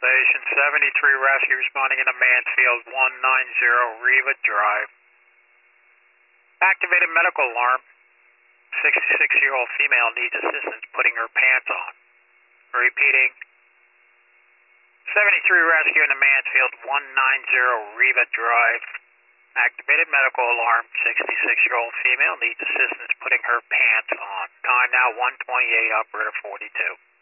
Station 73 rescue responding in a Mansfield 190 Riva Drive. Activated medical alarm. 66-year-old female needs assistance putting her pants on. Repeating. 73 rescue in a Mansfield 190 Riva Drive. Activated medical alarm. 66-year-old female needs assistance putting her pants on. Time now 1:28, operator 42.